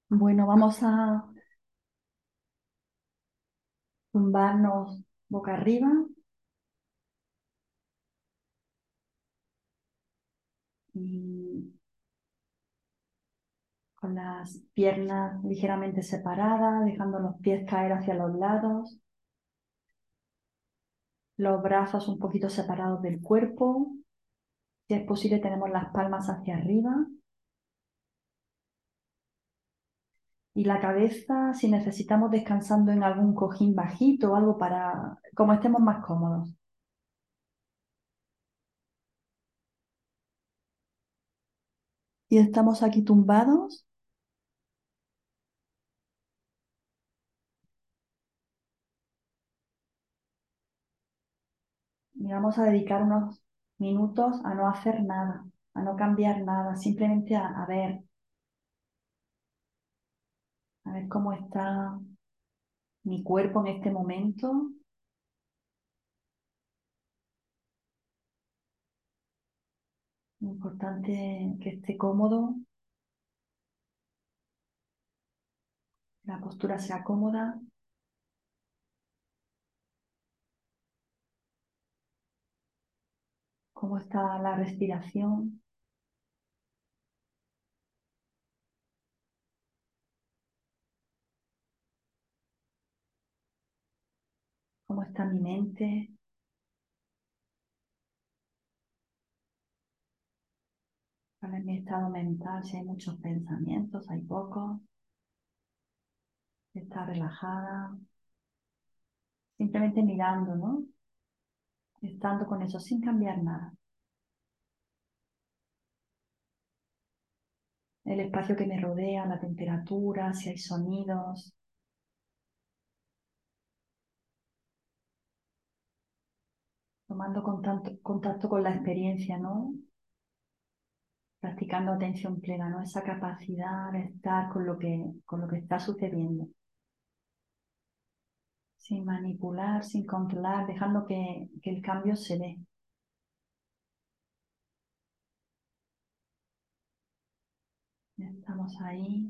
Bueno, vamos a tumbarnos boca arriba y con las piernas ligeramente separadas, dejando los pies caer hacia los lados, los brazos un poquito separados del cuerpo. Si es posible, tenemos las palmas hacia arriba y la cabeza, si necesitamos, descansando en algún cojín bajito o algo para, como estemos más cómodos. Y estamos aquí tumbados y vamos a dedicar unos minutos a no hacer nada, a no cambiar nada, simplemente a ver cómo está mi cuerpo en este momento. Lo importante que esté cómodo, la postura sea cómoda, cómo está la respiración, cómo está mi mente, cuál es mi estado mental, si hay muchos pensamientos, hay pocos, si está relajada, simplemente mirando, ¿no? Estando con eso sin cambiar nada. El espacio que me rodea, la temperatura, si hay sonidos, tomando contacto con la experiencia, ¿no? Practicando atención plena, ¿no? Esa capacidad de estar con lo que está sucediendo, sin manipular, sin controlar, dejando que el cambio se dé. Estamos ahí.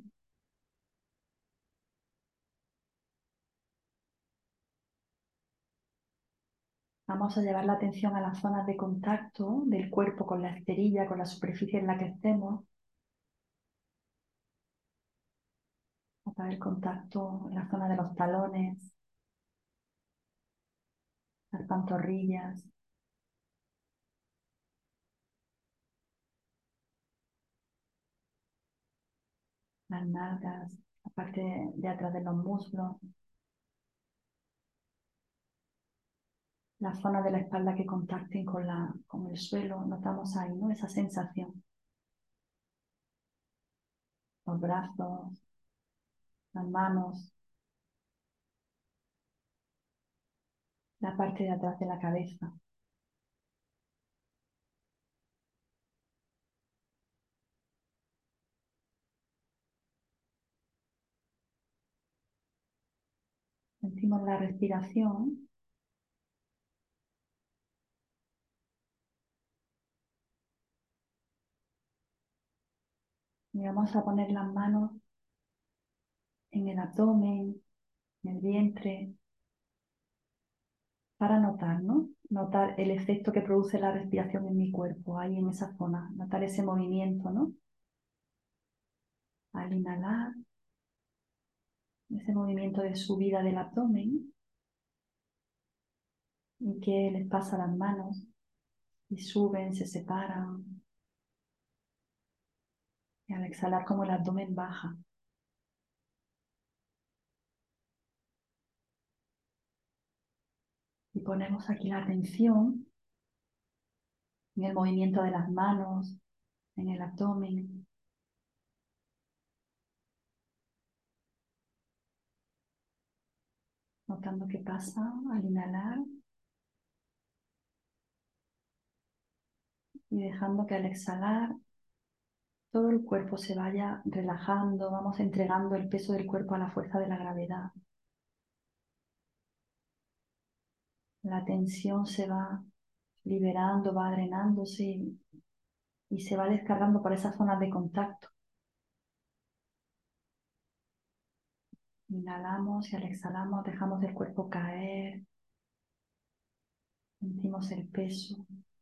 Vamos a llevar la atención a las zonas de contacto del cuerpo con la esterilla, con la superficie en la que estemos. Notar el contacto en la zona de los talones, las pantorrillas, las nalgas, la parte de atrás de los muslos, la zona de la espalda que contacten con el suelo. Notamos ahí, ¿no? Esa sensación. Los brazos, las manos, la parte de atrás de la cabeza. Sentimos la respiración y vamos a poner las manos en el abdomen, en el vientre, para notar, ¿no? Notar el efecto que produce la respiración en mi cuerpo, ahí en esa zona. Notar ese movimiento, ¿no? Al inhalar, ese movimiento de subida del abdomen y que les pasa a las manos y suben, se separan. Y al exhalar como el abdomen baja. Y ponemos aquí la atención en el movimiento de las manos, en el abdomen, notando qué pasa al inhalar y dejando que al exhalar todo el cuerpo se vaya relajando, vamos entregando el peso del cuerpo a la fuerza de la gravedad. La tensión se va liberando, va drenándose y se va descargando por esas zonas de contacto. Inhalamos y al exhalamos dejamos el cuerpo caer, sentimos el peso.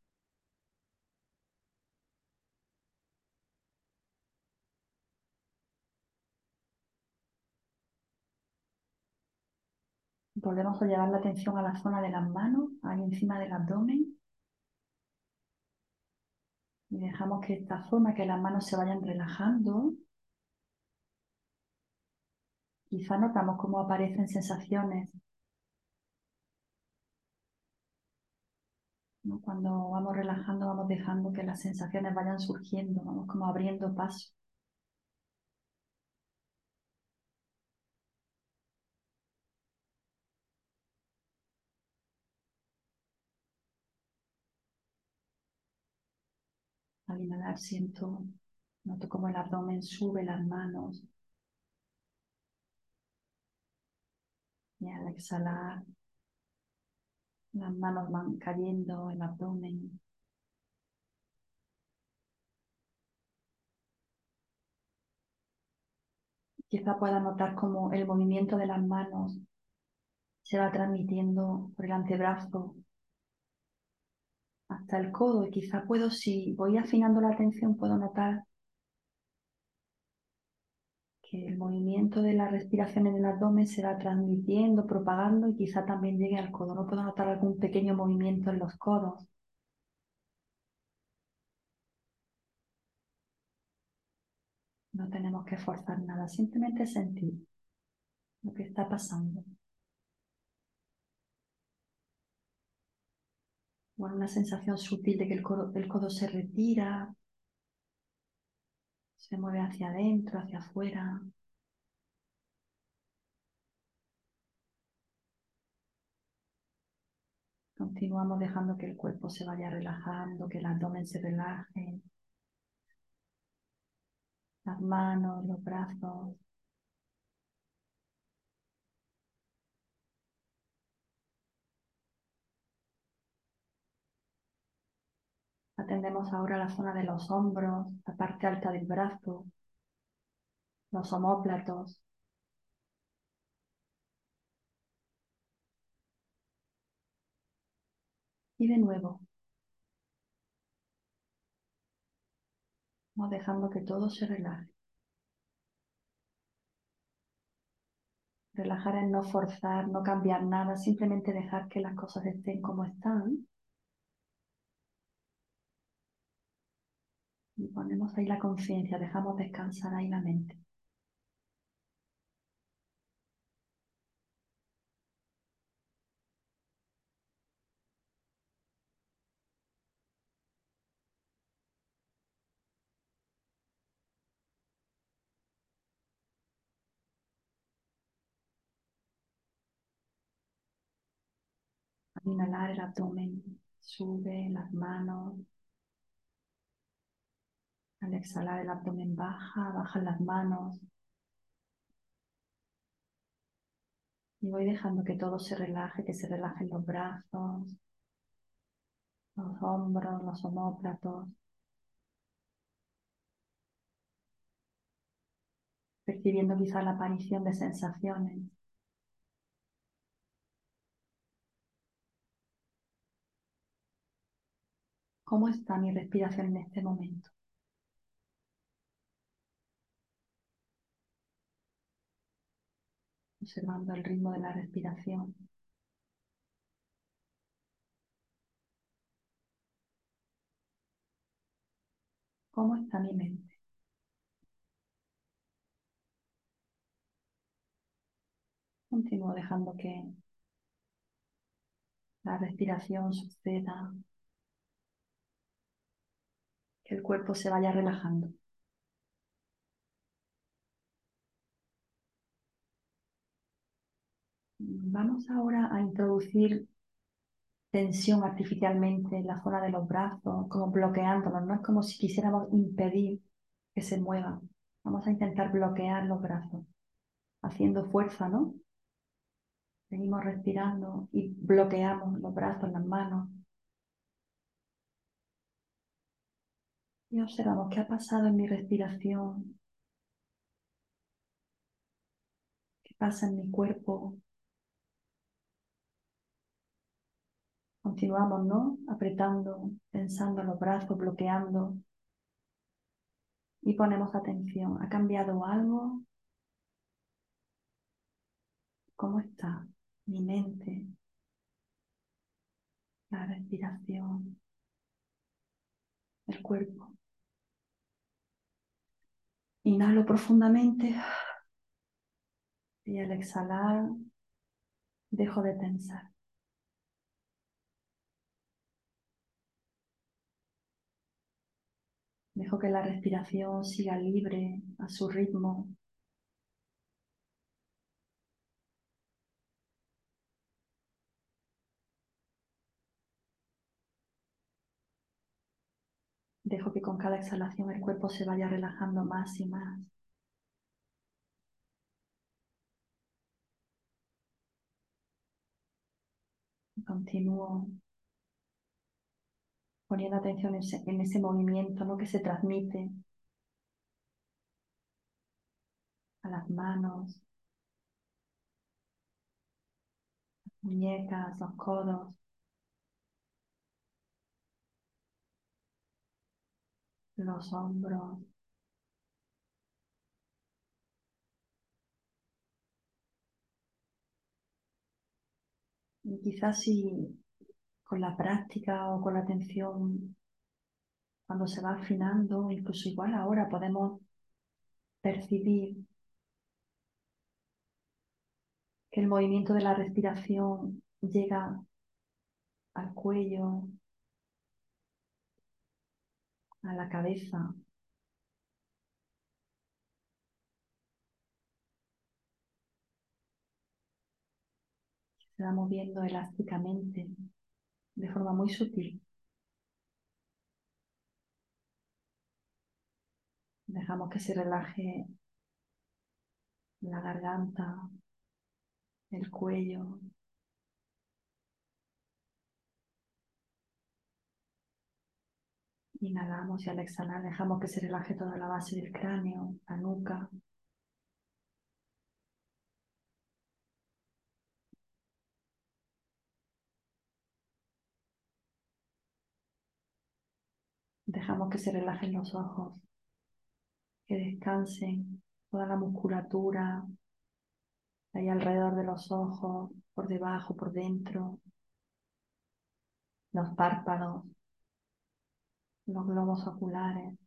Volvemos a llevar la atención a la zona de las manos, ahí encima del abdomen, y dejamos que esta zona, que las manos se vayan relajando. Quizá notamos cómo aparecen sensaciones, ¿no? Cuando vamos relajando, vamos dejando que las sensaciones vayan surgiendo, vamos como abriendo paso. Al inhalar noto cómo el abdomen sube las manos, y al exhalar las manos van cayendo, el abdomen. Quizá pueda notar cómo el movimiento de las manos se va transmitiendo por el antebrazo hasta el codo, y quizá puedo, si voy afinando la atención, puedo notar que el movimiento de la respiración en el abdomen se va transmitiendo, propagando, y quizá también llegue al codo. No puedo notar algún pequeño movimiento en los codos. No tenemos que forzar nada, simplemente sentir lo que está pasando. O una sensación sutil de que el codo se retira, se mueve hacia adentro, hacia afuera. Continuamos dejando que el cuerpo se vaya relajando, que el abdomen se relaje, las manos, los brazos. Atendemos ahora la zona de los hombros, la parte alta del brazo, los omóplatos. Y de nuevo, vamos dejando que todo se relaje. Relajar es no forzar, no cambiar nada, simplemente dejar que las cosas estén como están. Y ponemos ahí la conciencia, dejamos descansar ahí la mente. Al inhalar el abdomen sube, las manos. Al exhalar el abdomen baja, bajan las manos. Y voy dejando que todo se relaje, que se relajen los brazos, los hombros, los omóplatos, percibiendo quizá la aparición de sensaciones. ¿Cómo está mi respiración en este momento? Observando el ritmo de la respiración. ¿Cómo está mi mente? Continúo dejando que la respiración suceda, que el cuerpo se vaya relajando. Vamos ahora a introducir tensión artificialmente en la zona de los brazos, como bloqueándolos, no es como si quisiéramos impedir que se muevan. Vamos a intentar bloquear los brazos, haciendo fuerza, ¿no? Seguimos respirando y bloqueamos los brazos, las manos. Y observamos qué ha pasado en mi respiración, pasa en mi cuerpo. Continuamos, ¿no? Apretando, tensando los brazos, bloqueando. Y ponemos atención. ¿Ha cambiado algo? ¿Cómo está mi mente? La respiración, el cuerpo. Inhalo profundamente y al exhalar dejo de tensar. Dejo que la respiración siga libre a su ritmo. Dejo que con cada exhalación el cuerpo se vaya relajando más y más. Y continúo poniendo atención en ese movimiento, ¿no? Que se transmite a las manos, muñecas, los codos, los hombros. Y quizás si con la práctica o con la atención, cuando se va afinando, incluso igual ahora podemos percibir que el movimiento de la respiración llega al cuello, a la cabeza, se va moviendo elásticamente de forma muy sutil. Dejamos que se relaje la garganta, el cuello. Inhalamos y al exhalar dejamos que se relaje toda la base del cráneo, la nuca. Dejamos que se relajen los ojos, que descansen toda la musculatura ahí alrededor de los ojos, por debajo, por dentro, los párpados, los globos oculares.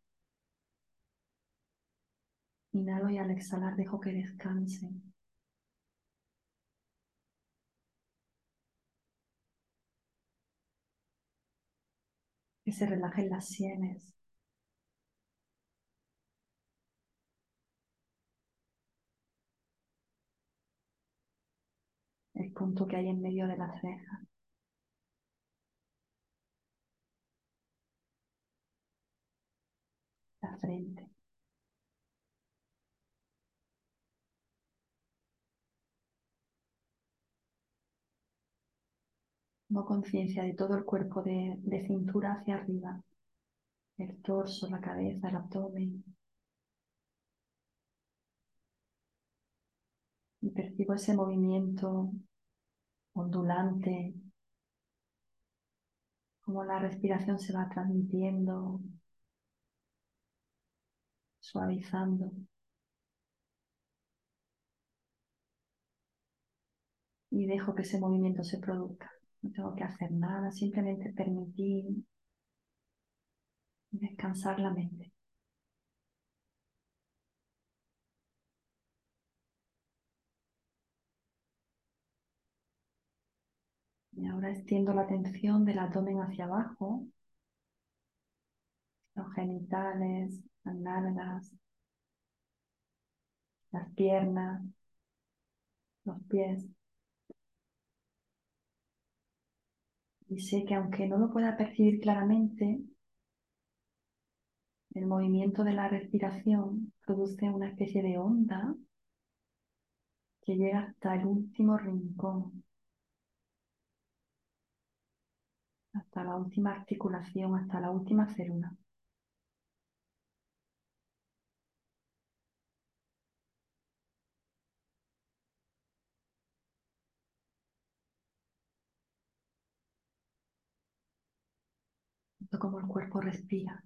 Inhalo y al exhalar dejo que descansen, que se relajen las sienes, el punto que hay en medio de las cejas, la frente. Tomo conciencia de todo el cuerpo de cintura hacia arriba, el torso, la cabeza, el abdomen, y percibo ese movimiento ondulante, como la respiración se va transmitiendo, suavizando, y dejo que ese movimiento se produzca. No tengo que hacer nada, simplemente permitir descansar la mente. Y ahora extiendo la atención del abdomen hacia abajo, los genitales, las nalgas, las piernas, los pies. Y sé que aunque no lo pueda percibir claramente, el movimiento de la respiración produce una especie de onda que llega hasta el último rincón, hasta la última articulación, hasta la última célula. Siento como el cuerpo respira.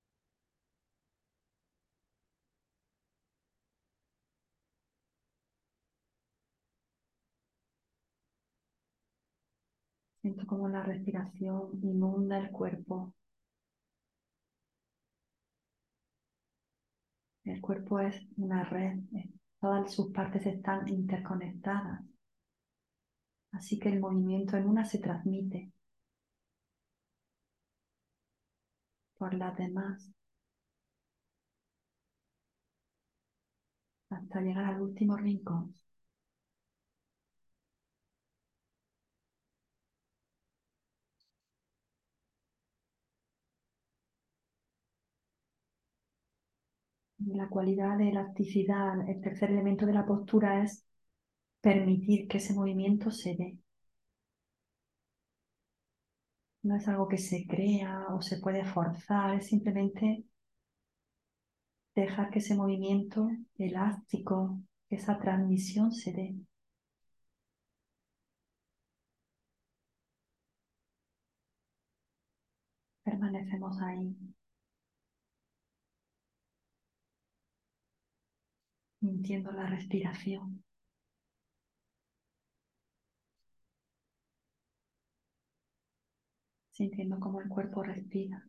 Siento como la respiración inunda el cuerpo. El cuerpo es una red, todas sus partes están interconectadas. Así que el movimiento en una se transmite por las demás hasta llegar al último rincón. Y la cualidad de elasticidad, el tercer elemento de la postura es permitir que ese movimiento se dé. No es algo que se crea o se puede forzar, es simplemente dejar que ese movimiento elástico, esa transmisión se dé. Permanecemos ahí, sintiendo la respiración, sintiendo cómo el cuerpo respira,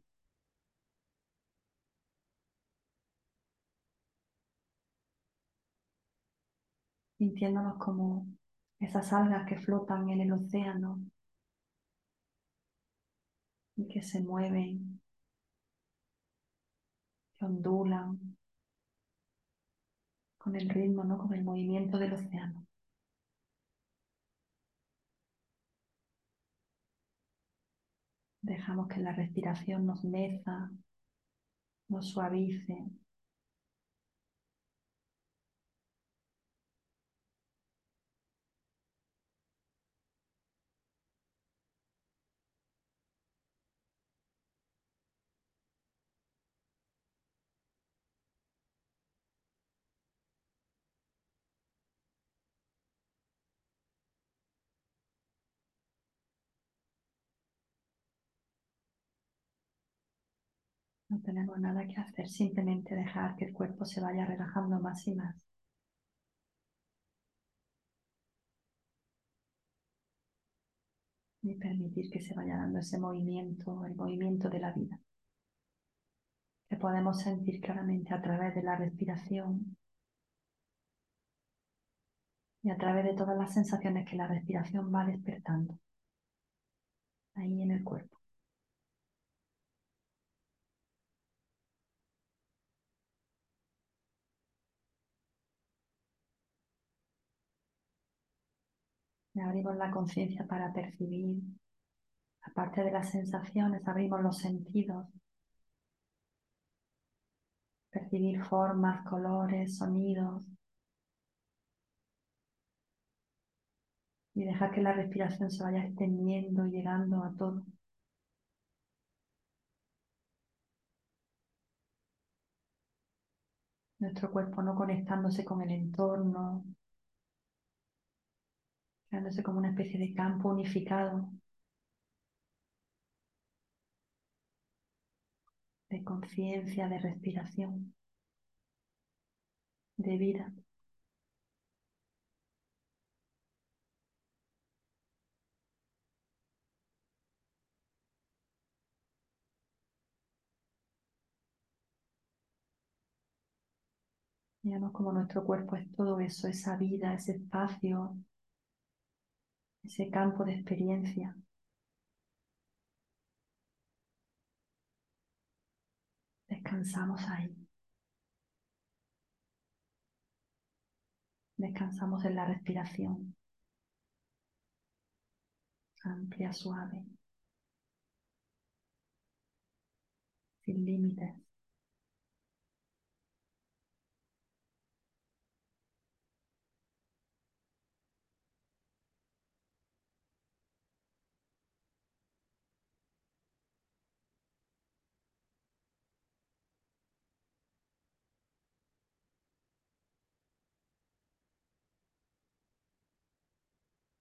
sintiéndonos como esas algas que flotan en el océano y que se mueven, que ondulan con el ritmo, ¿no? Con el movimiento del océano. Dejamos que la respiración nos meza, nos suavice. No tenemos nada que hacer, simplemente dejar que el cuerpo se vaya relajando más y más. Y permitir que se vaya dando ese movimiento, el movimiento de la vida, que podemos sentir claramente a través de la respiración y a través de todas las sensaciones que la respiración va despertando ahí en el cuerpo. Y abrimos la conciencia para percibir, aparte de las sensaciones, abrimos los sentidos, percibir formas, colores, sonidos y dejar que la respiración se vaya extendiendo y llegando a todo. Nuestro cuerpo no conectándose con el entorno, creándose como una especie de campo unificado de conciencia, de respiración, de vida. Veamos como nuestro cuerpo es todo eso, esa vida, ese espacio, ese campo de experiencia. Descansamos ahí, descansamos en la respiración, amplia, suave, sin límites.